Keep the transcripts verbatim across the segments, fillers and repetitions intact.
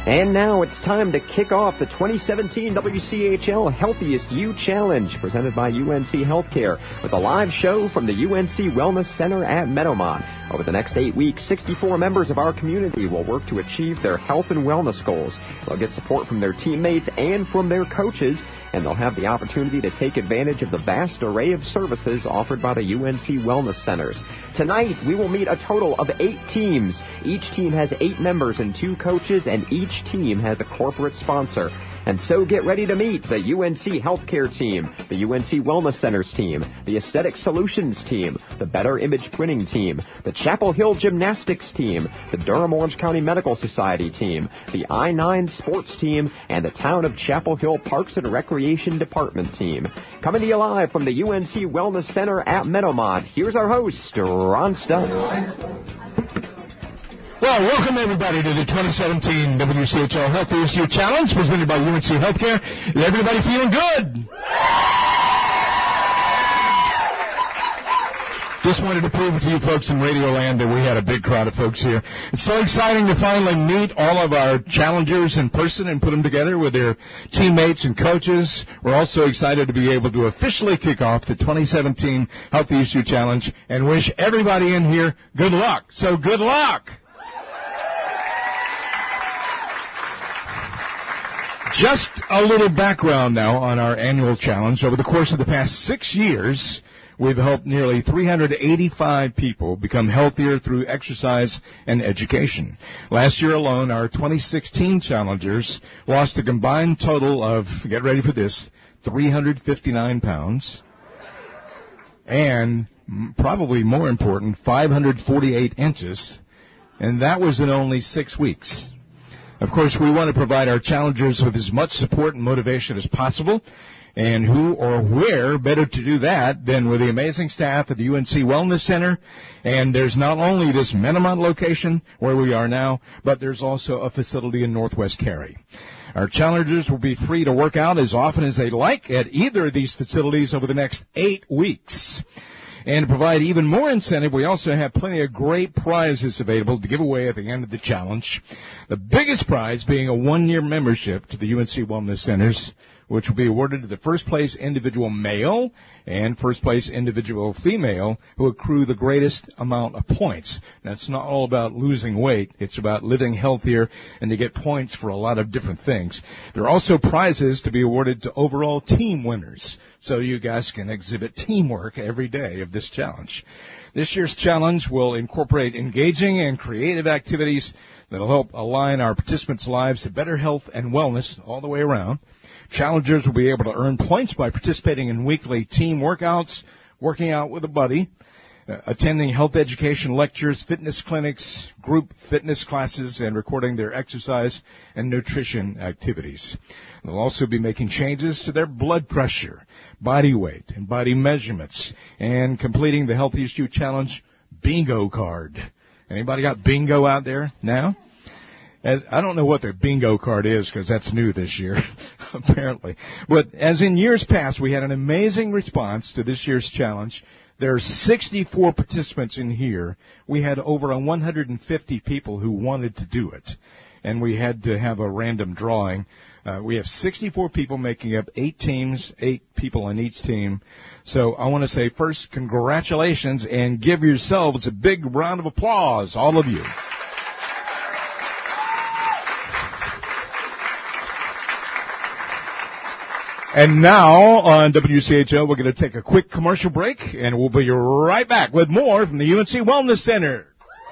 And now it's time to kick off the twenty seventeen W C H L Healthiest You Challenge, presented by U N C Healthcare, with a live show from the U N C Wellness Center at Meadowmont. Over the next eight weeks, sixty-four members of our community will work to achieve their health and wellness goals. They'll get support from their teammates and from their coaches, and they'll have the opportunity to take advantage of the vast array of services offered by the U N C Wellness Centers. Tonight, we will meet a total of eight teams. Each team has eight members and two coaches, and each team has a corporate sponsor. And so get ready to meet the U N C Healthcare team, the U N C Wellness Centers team, the Aesthetic Solutions team, the Better Image Printing team, the Chapel Hill Gymnastics team, the Durham Orange County Medical Society team, the I nine Sports team, and the Town of Chapel Hill Parks and Recreation Department team. Coming to you live from the U N C Wellness Center at Meadowmont, here's our host, Ron Stubbs. Well, welcome everybody to the twenty seventeen W C H L Healthiest You Challenge, presented by U N C Healthcare. Is everybody feeling good? Just wanted to prove to you folks in Radio Land that we had a big crowd of folks here. It's so exciting to finally meet all of our challengers in person and put them together with their teammates and coaches. We're also excited to be able to officially kick off the twenty seventeen Healthiest You Challenge and wish everybody in here good luck. So good luck! Just a little background now on our annual challenge. Over the course of the past six years, we've helped nearly three hundred eighty-five people become healthier through exercise and education. Last year alone, our twenty sixteen challengers lost a combined total of, get ready for this, three hundred fifty-nine pounds, and probably more important, five hundred forty-eight inches, and that was in only six weeks. Of course, we want to provide our challengers with as much support and motivation as possible. And who or where better to do that than with the amazing staff at the U N C Wellness Center. And there's not only this Meadowmont location where we are now, but there's also a facility in Northwest Cary. Our challengers will be free to work out as often as they like at either of these facilities over the next eight weeks. And to provide even more incentive, we also have plenty of great prizes available to give away at the end of the challenge. The biggest prize being a one-year membership to the U N C Wellness Centers, which will be awarded to the first-place individual male and first-place individual female who accrue the greatest amount of points. Now, it's not all about losing weight. It's about living healthier and to get points for a lot of different things. There are also prizes to be awarded to overall team winners, so you guys can exhibit teamwork every day of this challenge. This year's challenge will incorporate engaging and creative activities that will help align our participants' lives to better health and wellness all the way around. Challengers will be able to earn points by participating in weekly team workouts, working out with a buddy, uh, attending health education lectures, fitness clinics, group fitness classes, and recording their exercise and nutrition activities. They'll also be making changes to their blood pressure, body weight, and body measurements, and completing the Healthiest You Challenge bingo card. Anybody got bingo out there now? As, I don't know what their bingo card is because that's new this year, apparently. But as in years past, we had an amazing response to this year's challenge. There are sixty-four participants in here. We had over one hundred fifty people who wanted to do it, and we had to have a random drawing. Uh, we have sixty-four people making up eight teams, eight people on each team. So I want to say first, congratulations, and give yourselves a big round of applause, all of you. And now on W C H L, we're going to take a quick commercial break, and we'll be right back with more from the U N C Wellness Center.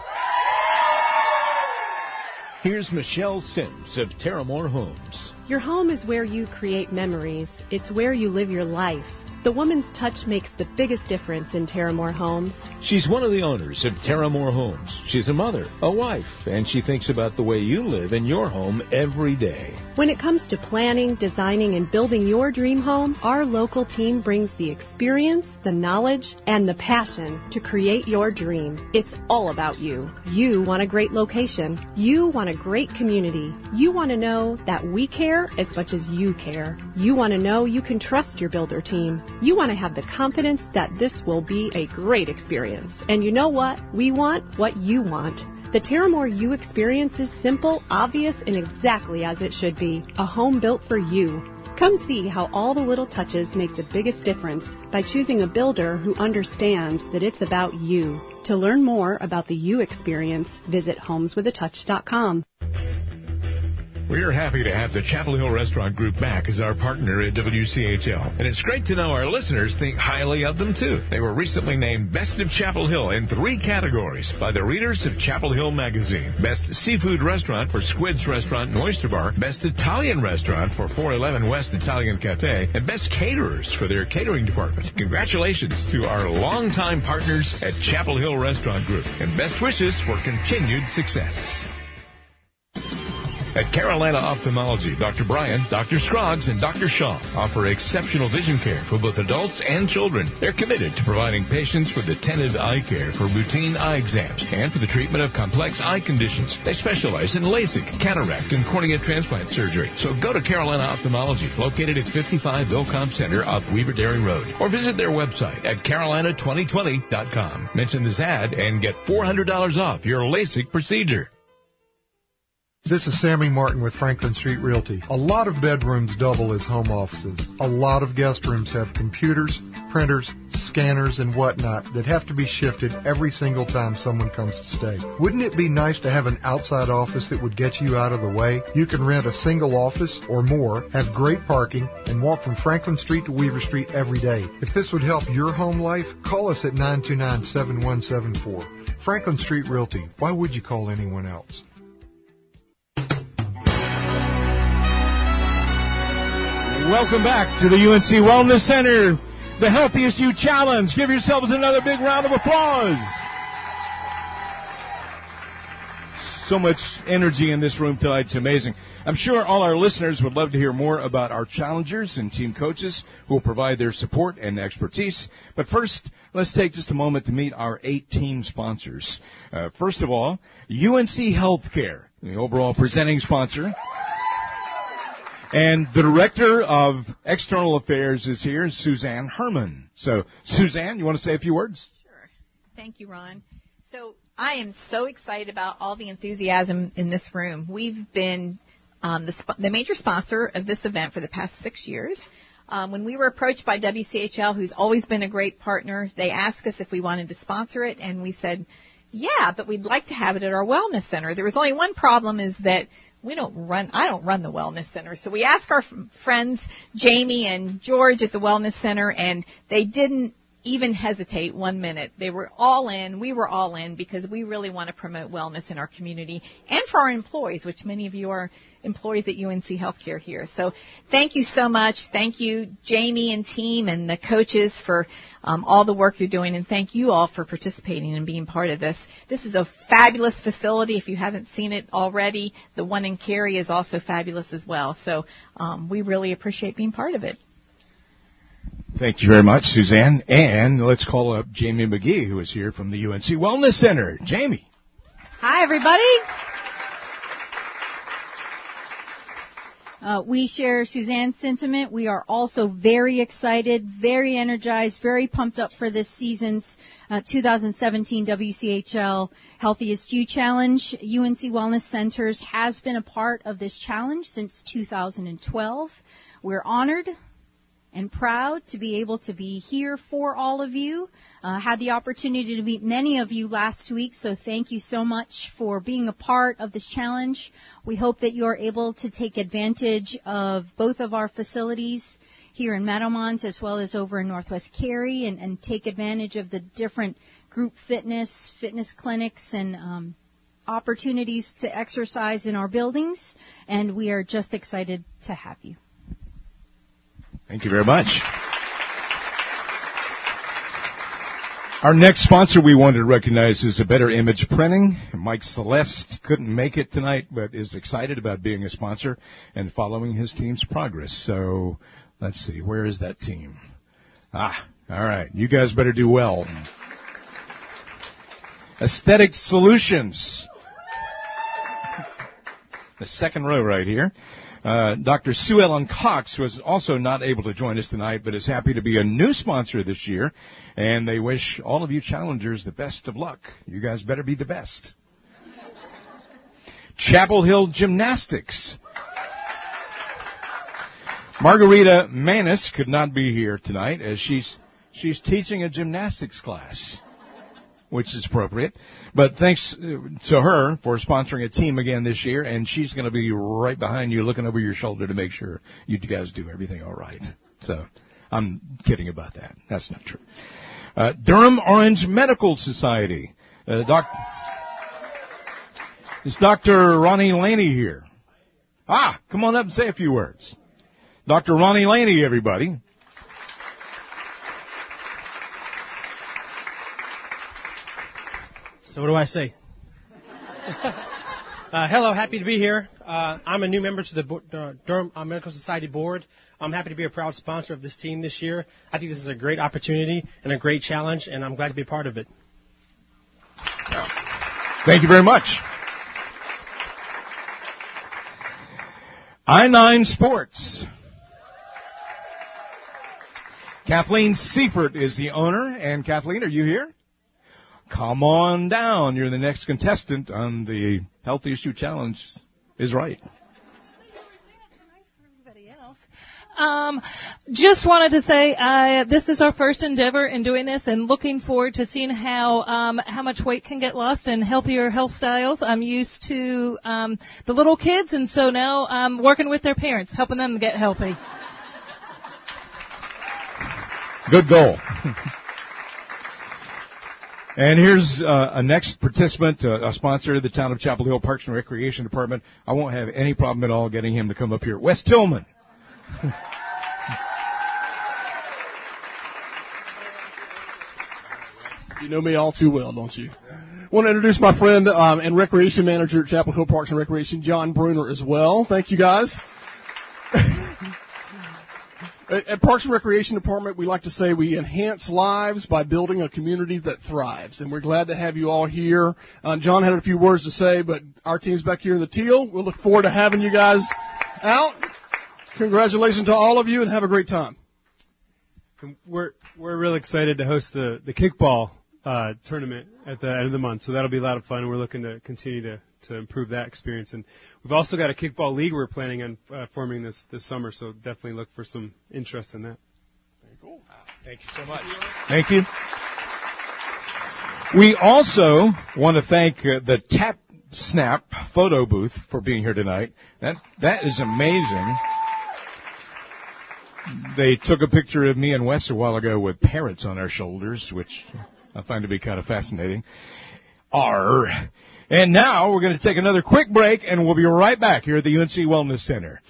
Here's Michelle Sims of Terramore Homes. Your home is where you create memories. It's where you live your life. The woman's touch makes the biggest difference in Terramore Homes. She's one of the owners of Terramore Homes. She's a mother, a wife, and she thinks about the way you live in your home every day. When it comes to planning, designing, and building your dream home, our local team brings the experience, the knowledge, and the passion to create your dream. It's all about you. You want a great location. You want a great community. You want to know that we care as much as you care. You want to know you can trust your builder team. You want to have the confidence that this will be a great experience. And you know what? We want what you want. The Terramore U experience is simple, obvious, and exactly as it should be. A home built for you. Come see how all the little touches make the biggest difference by choosing a builder who understands that it's about you. To learn more about the U experience, visit homes with a touch dot com. We're happy to have the Chapel Hill Restaurant Group back as our partner at W C H L. And it's great to know our listeners think highly of them, too. They were recently named Best of Chapel Hill in three categories by the readers of Chapel Hill Magazine. Best Seafood Restaurant for Squid's Restaurant and Oyster Bar, Best Italian Restaurant for four eleven West Italian Cafe, and Best Caterers for their catering department. Congratulations to our longtime partners at Chapel Hill Restaurant Group, and best wishes for continued success. At Carolina Ophthalmology, Doctor Bryan, Doctor Scroggs, and Doctor Shaw offer exceptional vision care for both adults and children. They're committed to providing patients with attentive eye care for routine eye exams and for the treatment of complex eye conditions. They specialize in LASIK, cataract, and cornea transplant surgery. So go to Carolina Ophthalmology, located at fifty-five Vilcom Center off Weaver Dairy Road, or visit their website at carolina twenty twenty dot com. Mention this ad and get four hundred dollars off your LASIK procedure. This is Sammy Martin with Franklin Street Realty. A lot of bedrooms double as home offices. A lot of guest rooms have computers, printers, scanners, and whatnot that have to be shifted every single time someone comes to stay. Wouldn't it be nice to have an outside office that would get you out of the way? You can rent a single office or more, have great parking, and walk from Franklin Street to Weaver Street every day. If this would help your home life, call us at nine two nine, seven one seven four. Franklin Street Realty. Why would you call anyone else? Welcome back to the U N C Wellness Center, the Healthiest You Challenge. Give yourselves another big round of applause. So much energy in this room tonight. It's amazing. I'm sure all our listeners would love to hear more about our challengers and team coaches who will provide their support and expertise. But first, let's take just a moment to meet our eight team sponsors. Uh, first of all, U N C Healthcare, the overall presenting sponsor. And the Director of External Affairs is here, Suzanne Herman. So, Suzanne, you want to say a few words? Sure. Thank you, Ron. So, I am so excited about all the enthusiasm in this room. We've been um, the, sp- the major sponsor of this event for the past six years. Um, when we were approached by W C H L, who's always been a great partner, they asked us if we wanted to sponsor it, and we said, yeah, but we'd like to have it at our wellness center. There was only one problem, is that we don't run, I don't run the Wellness Center. So we asked our f- friends, Jamie and George at the Wellness Center, and they didn't even hesitate one minute. They were all in. We were all in because we really want to promote wellness in our community and for our employees, which many of you are employees at U N C Healthcare here. So thank you so much. Thank you, Jamie and team and the coaches, for um, all the work you're doing, and thank you all for participating and being part of this. This is a fabulous facility. If you haven't seen it already, the one in Cary is also fabulous as well. So um, we really appreciate being part of it. Thank you very much, Suzanne. And let's call up Jamie McGee, who is here from the U N C Wellness Center. Jamie. Hi, everybody. Uh, we share Suzanne's sentiment. We are also very excited, very energized, very pumped up for this season's uh, two thousand seventeen W C H L Healthiest You Challenge. U N C Wellness Centers has been a part of this challenge since two thousand twelve. We're honored and proud to be able to be here for all of you. Uh, had the opportunity to meet many of you last week, so thank you so much for being a part of this challenge. We hope that you are able to take advantage of both of our facilities here in Meadowmont as well as over in Northwest Cary, and, and take advantage of the different group fitness, fitness clinics, and um, opportunities to exercise in our buildings. And we are just excited to have you. Thank you very much. Our next sponsor we wanted to recognize is A Better Image Printing. Mike Celeste couldn't make it tonight, but is excited about being a sponsor and following his team's progress. So let's see, where is that team? Ah, all right. You guys better do well. Aesthetic Solutions. The second row right here. Uh, Doctor Sue Ellen Cox was also not able to join us tonight, but is happy to be a new sponsor this year, and they wish all of you challengers the best of luck. You guys better be the best. Chapel Hill Gymnastics. Margarita Manis could not be here tonight as she's she's teaching a gymnastics class, which is appropriate. But thanks to her for sponsoring a team again this year, and she's going to be right behind you looking over your shoulder to make sure you guys do everything all right. So I'm kidding about that. That's not true. Uh, Durham Orange Medical Society. Uh, doc, is Doctor Ronnie Laney here? Ah, come on up and say a few words. Doctor Ronnie Laney, everybody. So what do I say? uh, hello, happy to be here. Uh, I'm a new member to the Bo- uh, Durham uh, Medical Society Board. I'm happy to be a proud sponsor of this team this year. I think this is a great opportunity and a great challenge, and I'm glad to be a part of it. Thank you very much. I nine Sports. Kathleen Seifert is the owner. And Kathleen, are you here? Come on down. You're the next contestant on the Healthy Issue Challenge is right. Um, just wanted to say uh, this is our first endeavor in doing this, and looking forward to seeing how um, how much weight can get lost and healthier health styles. I'm used to um, the little kids, and so now I'm working with their parents, helping them get healthy. Good goal. And here's uh, a next participant, uh, a sponsor of the Town of Chapel Hill Parks and Recreation Department. I won't have any problem at all getting him to come up here. Wes Tillman. You know me all too well, don't you? I want to introduce my friend um, and recreation manager at Chapel Hill Parks and Recreation, John Bruner, as well. Thank you, guys. At Parks and Recreation Department, we like to say we enhance lives by building a community that thrives, and we're glad to have you all here. Uh, John had a few words to say, but our team's back here in the teal. We'll look forward to having you guys out. Congratulations to all of you, and have a great time. We're we're really excited to host the the kickball uh, tournament at the end of the month, so that'll be a lot of fun, and we're looking to continue to, to improve that experience. And we've also got a kickball league we're planning on uh, forming this this summer, so definitely look for some interest in that. Very cool. Thank you so much. Thank you. We also want to thank uh, the Tap Snap photo booth for being here tonight. That that is amazing. They took a picture of me and Wes a while ago with parrots on our shoulders, which I find to be kind of fascinating. Arr. And now we're going to take another quick break, and we'll be right back here at the U N C Wellness Center.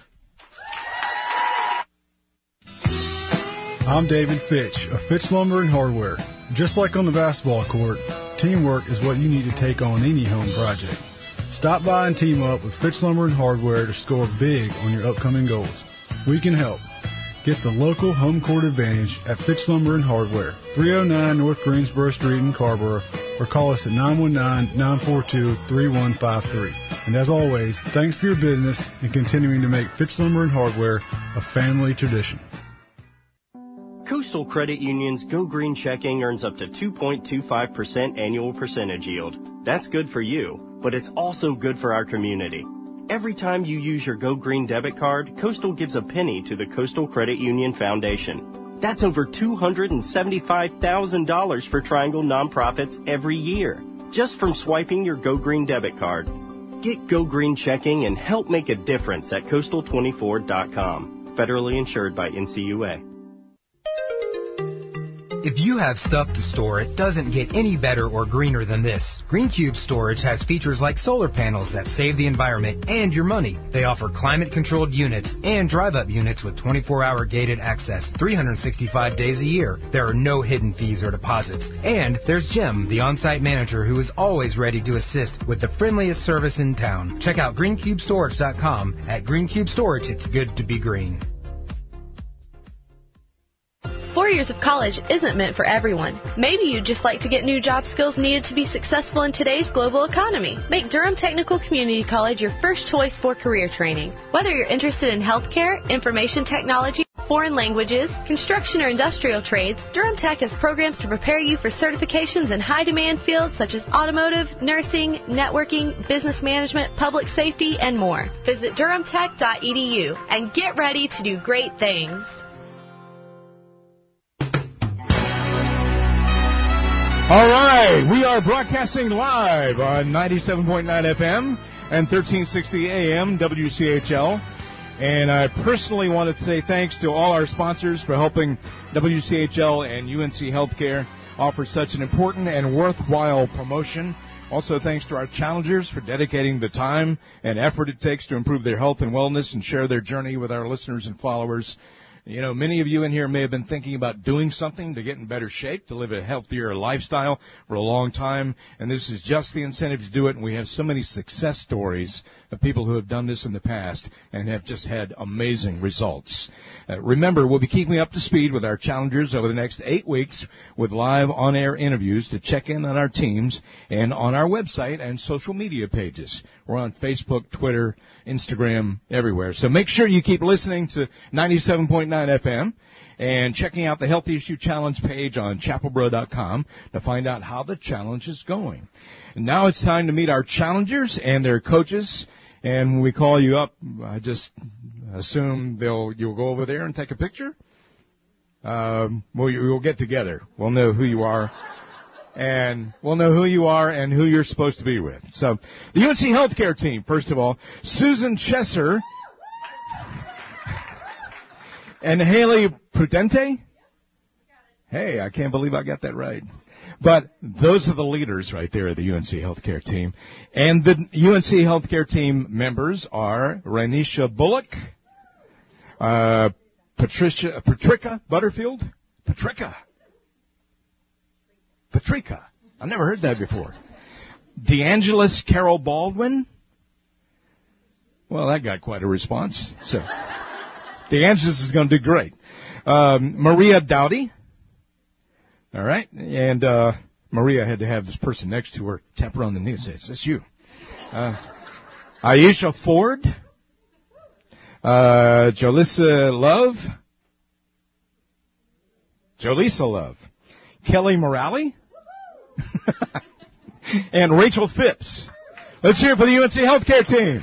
I'm David Fitch of Fitch Lumber and Hardware. Just like on the basketball court, teamwork is what you need to take on any home project. Stop by and team up with Fitch Lumber and Hardware to score big on your upcoming goals. We can help. Get the local home court advantage at Fitch Lumber and Hardware, three oh nine North Greensboro Street in Carrboro, or call us at nine one nine, nine four two, three one five three. And as always, thanks for your business and continuing to make Fitch Lumber and Hardware a family tradition. Coastal Credit Union's Go Green checking earns up to two point two five percent annual percentage yield. That's good for you, but it's also good for our community. Every time you use your Go Green debit card, Coastal gives a penny to the Coastal Credit Union Foundation. That's over two hundred seventy-five thousand dollars for Triangle nonprofits every year, just from swiping your Go Green debit card. Get Go Green checking and help make a difference at coastal twenty-four dot com. Federally insured by N C U A. If you have stuff to store, it doesn't get any better or greener than this. GreenCube Storage has features like solar panels that save the environment and your money. They offer climate-controlled units and drive-up units with twenty-four hour gated access, three hundred sixty-five days a year. There are no hidden fees or deposits. And there's Jim, the on-site manager who is always ready to assist with the friendliest service in town. Check out green cube storage dot com. At GreenCube Storage, it's good to be green. Four years of college isn't meant for everyone. Maybe you'd just like to get new job skills needed to be successful in today's global economy. Make Durham Technical Community College your first choice for career training. Whether you're interested in healthcare, information technology, foreign languages, construction or industrial trades, Durham Tech has programs to prepare you for certifications in high-demand fields such as automotive, nursing, networking, business management, public safety, and more. Visit durham tech dot e d u and get ready to do great things. All right, we are broadcasting live on ninety-seven point nine F M and thirteen sixty A M W C H L. And I personally want to say thanks to all our sponsors for helping W C H L and U N C Healthcare offer such an important and worthwhile promotion. Also, thanks to our challengers for dedicating the time and effort it takes to improve their health and wellness and share their journey with our listeners and followers. You know, many of you in here may have been thinking about doing something to get in better shape, to live a healthier lifestyle for a long time, and this is just the incentive to do it, and we have so many success stories of people who have done this in the past and have just had amazing results. Uh, remember, we'll be keeping up to speed with our challengers over the next eight weeks with live on-air interviews to check in on our teams and on our website and social media pages. We're on Facebook, Twitter, Instagram, everywhere. So make sure you keep listening to ninety-seven point nine F M and checking out the Healthy Issue Challenge page on chapel bro dot com to find out how the challenge is going. And now it's time to meet our challengers and their coaches. And when we call you up, I just assume they'll you'll go over there and take a picture. Um, we'll, we'll get together. We'll know who you are. And we'll know who you are and who you're supposed to be with. So, the U N C Healthcare team, first of all, Susan Chesser and Haley Prudente. Hey, I can't believe I got that right. But those are the leaders right there of the U N C Healthcare team. And the U N C Healthcare team members are Ranisha Bullock, uh, Patricia, Patricia Butterfield, Patricia. Patricia. I've never heard that before. DeAngelis Carol Baldwin. Well, that got quite a response. So, DeAngelis is going to do great. Um, Maria Dowdy. All right. And uh, Maria had to have this person next to her tap her on the knee and say, "Is this you?" Uh, Aisha Ford. Uh, Jolissa Love. Jolissa Love. Kelly Morale. And Rachel Phipps. Let's hear it for the U N C Healthcare team.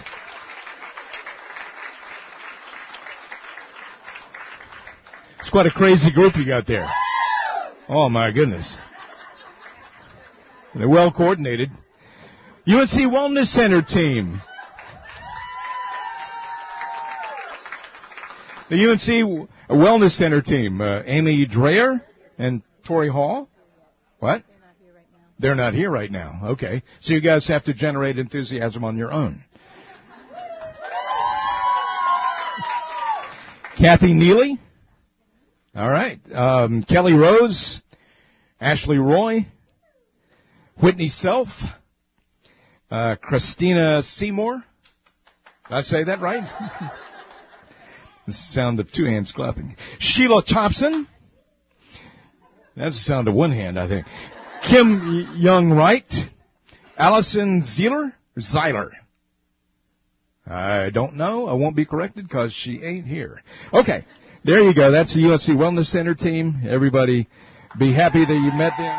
It's quite a crazy group you got there. Oh, my goodness. They're well coordinated. U N C Wellness Center team. The U N C Wellness Center team. Uh, Amy Dreyer and Tori Hall. What? They're not here right now. Okay. So you guys have to generate enthusiasm on your own. Kathy Neely. All right. Um, Kelly Rose. Ashley Roy. Whitney Self. Uh, Christina Seymour. Did I say that right? The sound of two hands clapping. Sheila Thompson. That's the sound of one hand, I think. Kim Young Wright. Allison Zeiler. Zeiler. I don't know. I won't be corrected because she ain't here. Okay. There you go. That's the U N C Wellness Center team. Everybody be happy that you met them.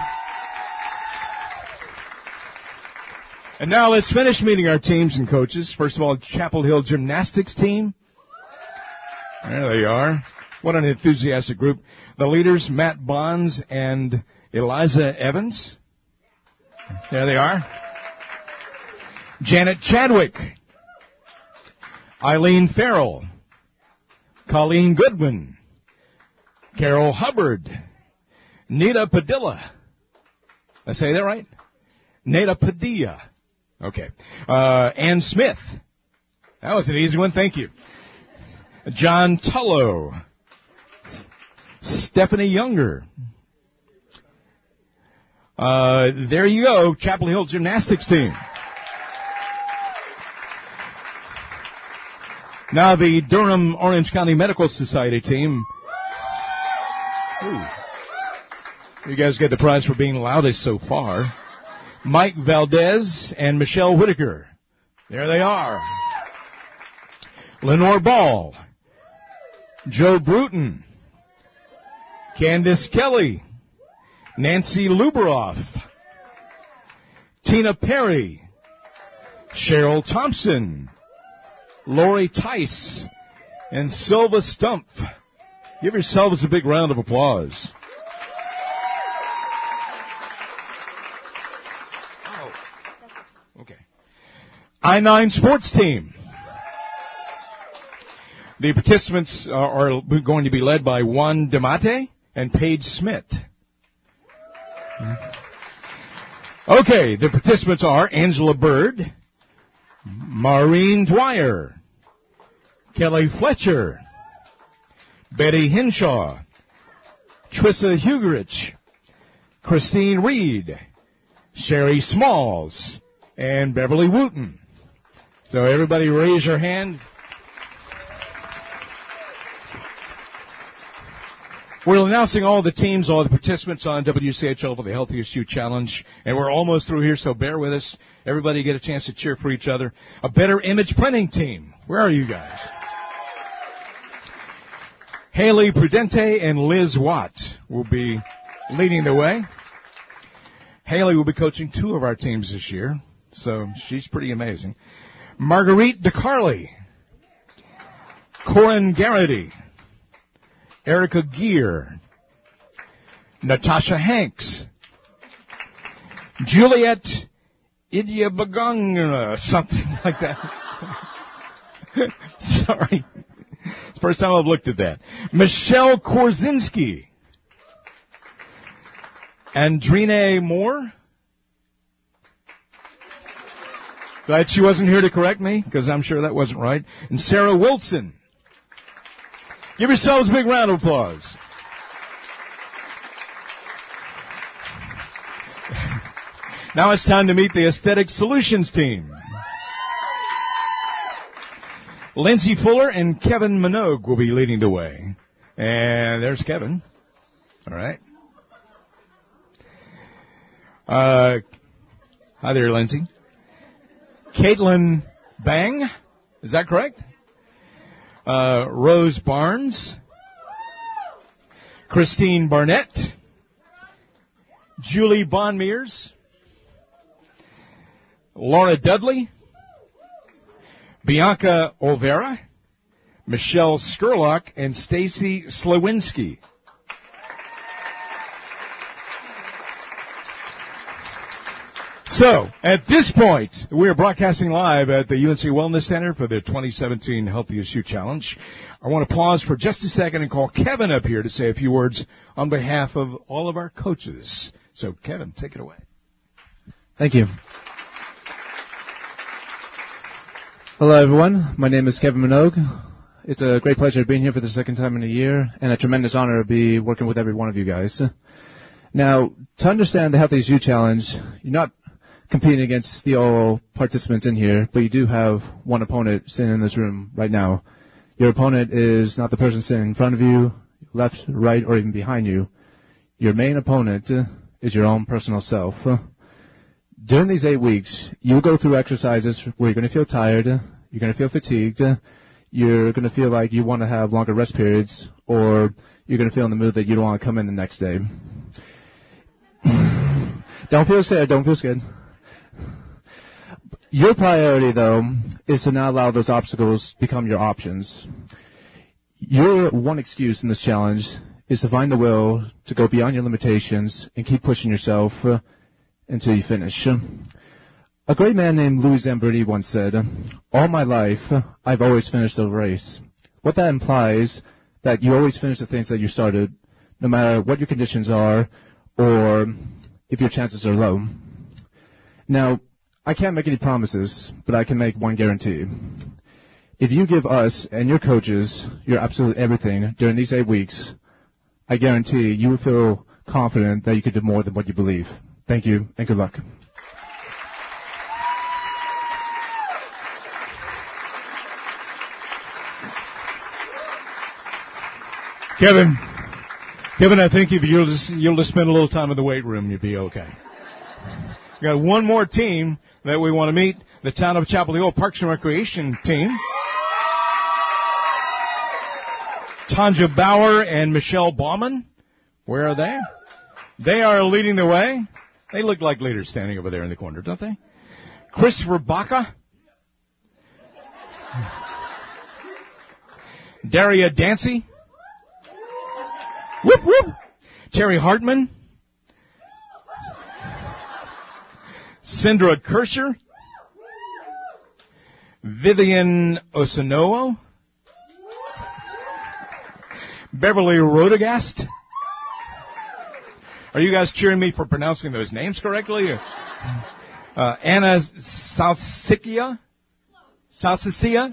And now let's finish meeting our teams and coaches. First of all, Chapel Hill Gymnastics team. There they are. What an enthusiastic group. The leaders, Matt Bonds and Eliza Evans. There they are. Janet Chadwick. Eileen Farrell. Colleen Goodwin. Carol Hubbard. Nita Padilla. Did I say that right? Nita Padilla. Okay. Uh, Ann Smith. That was an easy one. Thank you. John Tullo. Stephanie Younger. Uh, there you go, Chapel Hill Gymnastics team. Now the Durham Orange County Medical Society team. Ooh. You guys get the prize for being loudest so far. Mike Valdez and Michelle Whitaker. There they are. Lenore Ball. Joe Bruton, Candace Kelly, Nancy Luberoff, Tina Perry, Cheryl Thompson, Lori Tice, and Silva Stumpf. Give yourselves a big round of applause. Oh. Okay. I nine Sports Team. The participants are, are going to be led by Juan DeMate and Paige Smith. Okay, the participants are Angela Bird, Maureen Dwyer, Kelly Fletcher, Betty Henshaw, Trissa Hugerich, Christine Reed, Sherry Smalls, and Beverly Wooten. So everybody raise your hand. We're announcing all the teams, all the participants on W C H L for the Healthiest You Challenge, and we're almost through here, so bear with us. Everybody get a chance to cheer for each other. A Better Image Printing Team. Where are you guys? Haley Prudente and Liz Watt will be leading the way. Haley will be coaching two of our teams this year, so she's pretty amazing. Marguerite DeCarly, Corin Garrity, Erica Gear, Natasha Hanks, Juliet Idiabagong, something like that. Sorry. First time I've looked at that. Michelle Korzinski, Andrine Moore. Glad she wasn't here to correct me, because I'm sure that wasn't right. And Sarah Wilson. Give yourselves a big round of applause. Now it's time to meet the Aesthetic Solutions team. Lindsay Fuller and Kevin Minogue will be leading the way. And there's Kevin. All right. Uh, hi there, Lindsay. Caitlin Bang. Is that correct? Uh, Rose Barnes, Christine Barnett, Julie Bonmeers, Laura Dudley, Bianca Olvera, Michelle Skurlock, and Stacy Slawinski. So, at this point, we are broadcasting live at the U N C Wellness Center for the twenty seventeen Healthiest You Challenge. I want to pause for just a second and call Kevin up here to say a few words on behalf of all of our coaches. So, Kevin, take it away. Thank you. Hello, everyone. My name is Kevin Minogue. It's a great pleasure being here for the second time in a year, and a tremendous honor to be working with every one of you guys. Now, to understand the Healthiest You Challenge, you're not competing against the all participants in here, but you do have one opponent sitting in this room right now. Your opponent is not the person sitting in front of you, left, right, or even behind you. Your main opponent is your own personal self. During these eight weeks, you'll go through exercises where you're going to feel tired, you're going to feel fatigued, you're going to feel like you want to have longer rest periods, or you're going to feel in the mood that you don't want to come in the next day. Don't feel scared, don't feel scared. Your priority, though, is to not allow those obstacles become your options. Your one excuse in this challenge is to find the will to go beyond your limitations and keep pushing yourself uh, until you finish. A great man named Louis Zambertti once said, "All my life, I've always finished the race." What that implies that you always finish the things that you started, no matter what your conditions are or if your chances are low. Now, I can't make any promises, but I can make one guarantee. If you give us and your coaches your absolute everything during these eight weeks, I guarantee you will feel confident that you can do more than what you believe. Thank you, and good luck. Kevin, Kevin, I think if you'll just, you'll just spend a little time in the weight room, you'll be okay. We got one more team that we want to meet, the Town of Chapel Hill Parks and Recreation team. Tanja Bauer and Michelle Bauman. Where are they? They are leading the way. They look like leaders standing over there in the corner, don't they? Christopher Baca. Daria Dancy. Whoop, whoop. Terry Hartman. Sindra Kirscher. Vivian Osinowo. Beverly Rodegast. Are you guys cheering me for pronouncing those names correctly? Uh, Anna Salsikia? Salsicia?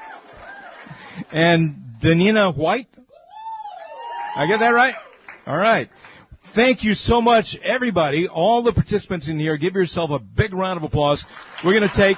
And Danina White? I get that right? All right. Thank you so much, everybody, all the participants in here. Give yourself a big round of applause. We're going to take,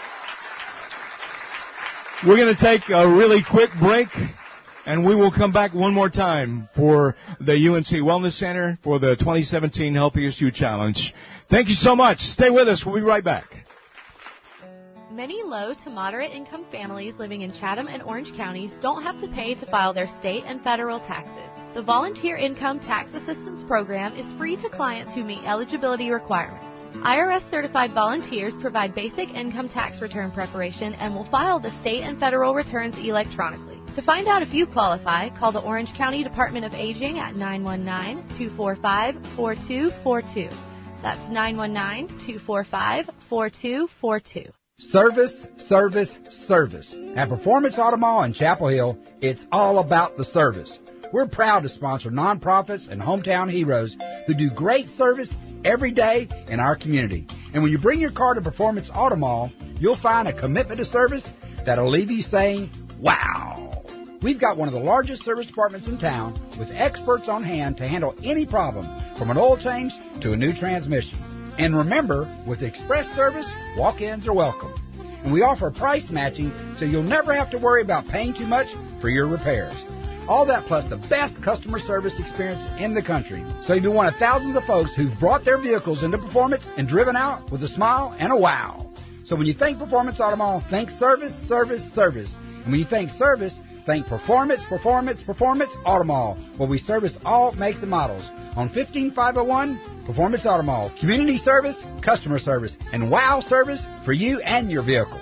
we're going to take a really quick break, and we will come back one more time for the U N C Wellness Center for the twenty seventeen Healthiest You Challenge. Thank you so much. Stay with us. We'll be right back. Many low to moderate income families living in Chatham and Orange counties don't have to pay to file their state and federal taxes. The Volunteer Income Tax Assistance Program is free to clients who meet eligibility requirements. I R S-certified volunteers provide basic income tax return preparation and will file the state and federal returns electronically. To find out if you qualify, call the Orange County Department of Aging at nine one nine, two four five, four two four two. That's nine one nine, two four five, four two four two. Service, service, service. At Performance Auto Mall in Chapel Hill, it's all about the service. We're proud to sponsor nonprofits and hometown heroes who do great service every day in our community. And when you bring your car to Performance Auto Mall, you'll find a commitment to service that'll leave you saying, wow. We've got one of the largest service departments in town with experts on hand to handle any problem, from an oil change to a new transmission. And remember, with Express Service, walk-ins are welcome. And we offer price matching, so you'll never have to worry about paying too much for your repairs. All that plus the best customer service experience in the country. So you'll be one of thousands of folks who've brought their vehicles into Performance and driven out with a smile and a wow. So when you think Performance Auto Mall, think service, service, service. And when you think service, think Performance, Performance, Performance Auto Mall, where we service all makes and models. On fifteen five oh one, Performance Auto Mall. Community service, customer service, and wow service for you and your vehicle.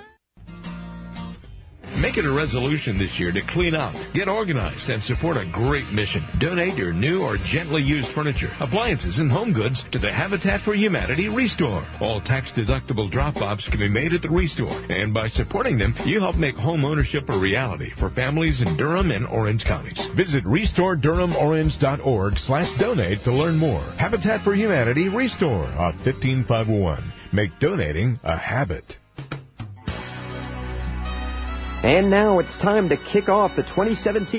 Make it a resolution this year to clean up, get organized, and support a great mission. Donate your new or gently used furniture, appliances, and home goods to the Habitat for Humanity Restore. All tax-deductible drop-offs can be made at the Restore, and by supporting them, you help make home ownership a reality for families in Durham and Orange counties. Visit restore durham orange dot org slash donate to learn more. Habitat for Humanity Restore on fifteen five oh one. Make donating a habit. And now it's time to kick off the twenty seventeen.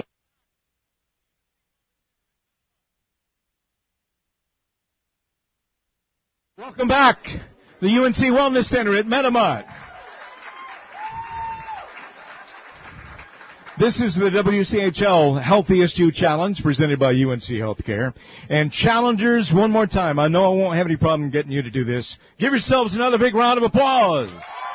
Welcome back, the U N C Wellness Center at Metamont. This is the W C H L Healthiest You Challenge presented by U N C Healthcare. And challengers, one more time, I know I won't have any problem getting you to do this. Give yourselves another big round of applause.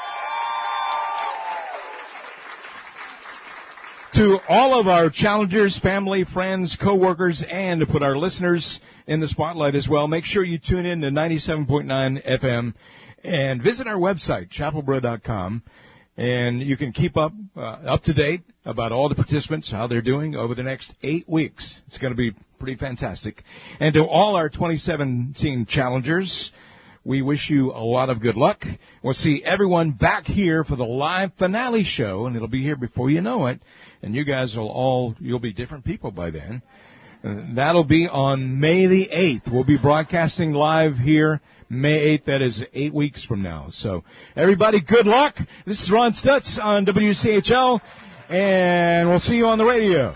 To all of our challengers, family, friends, co-workers, and to put our listeners in the spotlight as well, make sure you tune in to ninety-seven point nine F M and visit our website, chapel bro dot com, and you can keep up uh, up to date about all the participants, how they're doing over the next eight weeks. It's going to be pretty fantastic. And to all our twenty seventeen challengers, we wish you a lot of good luck. We'll see everyone back here for the live finale show, and it'll be here before you know it. And you guys will all, you'll be different people by then. Uh, that'll be on May the eighth. We'll be broadcasting live here May eighth. That is eight weeks from now. So everybody, good luck. This is Ron Stutz on W C H L, and we'll see you on the radio.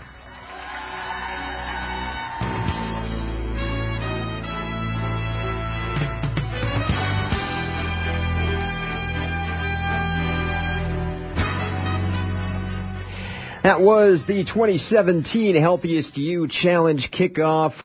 That was the twenty seventeen Healthiest You Challenge kickoff.